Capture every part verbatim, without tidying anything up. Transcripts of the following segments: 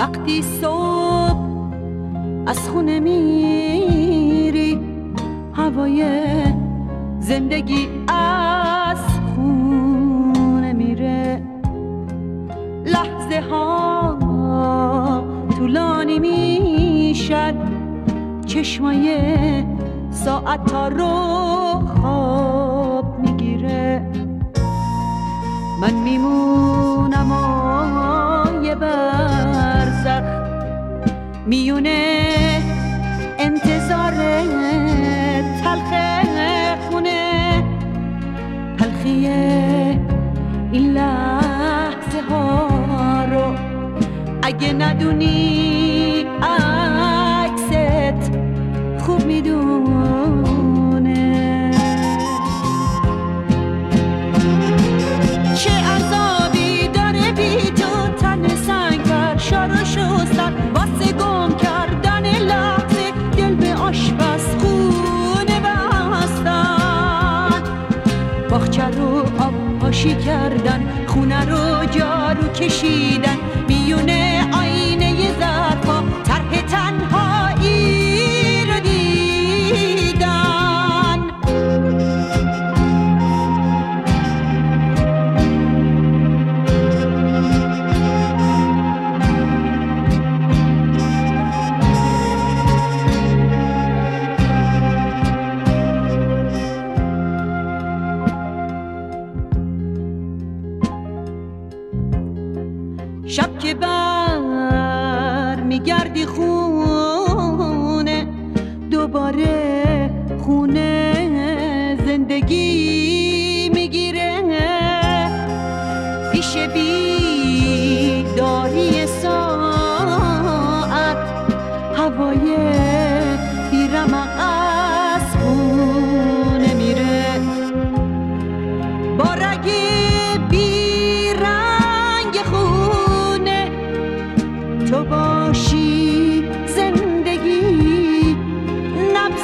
وقتی صبح از خونه میری، هوای زندگی از خونه میره. لحظه ها طولانی میشد، چشمای ساعت تا رو خواب میگیره. من میمونم و یه برزخ میونه انتظار تلخ خونه، تلخی این لحظه ها رو اگه ندونی عکست خوب میدونه. چه عذابی داره بی تو تن سنگر شار و شستن، واسه گم کردن لحظه دل به آشپزخونه بستن. باغچه رو آب پاشی کردن، خونه رو جارو کشیدن، میونه آینه ظرفا طرح تنهایی رو دیدن. شب که بر میگردی خونه، دوباره خونه زندگی میگیره. پیش بیداری ساعت هوای بیرمق از خونه میره. با رگ تو باشی زندگی نبض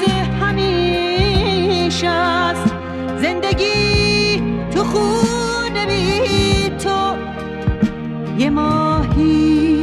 همیشه است. زندگی تو خونه بی تو یه ماهی